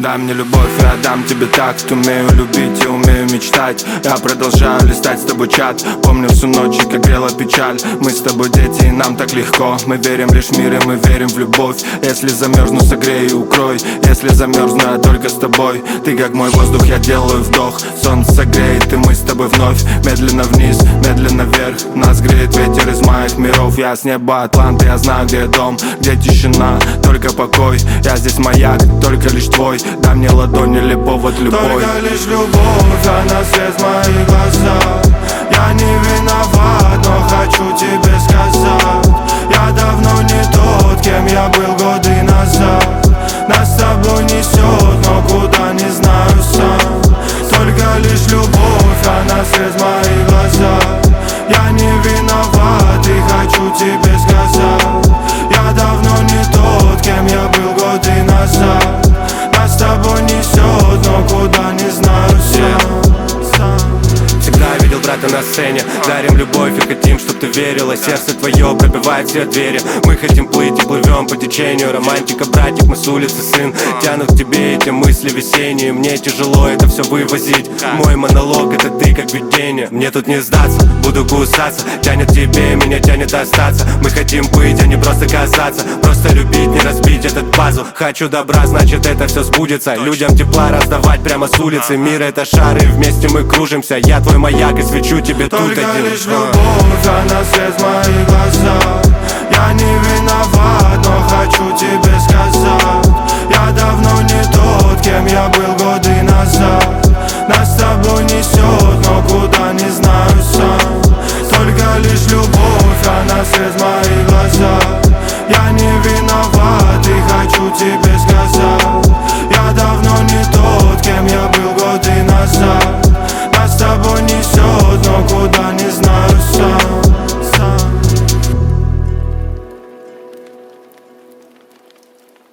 Дай мне любовь, я дам тебе такт. Умею любить и умею мечтать. Я продолжаю листать с тобой чат. Помню всю ночь, как грела печаль. Мы с тобой дети, и нам так легко. Мы верим лишь в мир, и мы верим в любовь. Если замерзну, согрей и укрой. Если замерзну, я только с тобой. Ты как мой воздух, я делаю вдох. Солнце согреет, и мы с тобой вновь. Медленно вниз, медленно вверх. Нас греет ветер из моих миров. Я с неба Атланты, я знаю, где дом, где тишина, только покой. Я здесь маяк, только лишь твой. Дай мне ладонь или повод любой. Только лишь любовь, она свет в моих глазах. Я не виноват, но хочу тебе сказать: я давно не тот, кем я был годы назад. Нас с тобой несет, но куда не знаю сам. Только лишь любовь, она свет в моих глазах. Я не виноват и хочу тебе сказать: я давно не тот, кем я был годы назад. Нас с тобой несет, но куда не знаю сам. Всегда видел брата на сцене. Дарим любовь и хотим, чтоб ты верила. Сердце твое пробивает все двери. Мы хотим плыть и плывем по течению. Романтика, братик, мы с улицы, сын. Тянут к тебе эти мысли весенние. Мне тяжело это все вывозить. Мой монолог, это ты как видение. Мне тут не сдаться, буду кусаться. Тянет к тебе, меня тянет остаться. Мы хотим быть, а не просто казаться. Просто любить, не разбить этот пазл. Хочу добра, значит это все сбудется. Людям тепла раздавать прямо с улицы. Мир это шар, и вместе мы кружимся. Я твой маяк и свечу тебе тут один. Только лишь любовь, она свет в моих глазах. Я не виноват, но хочу тебе сказать: я давно не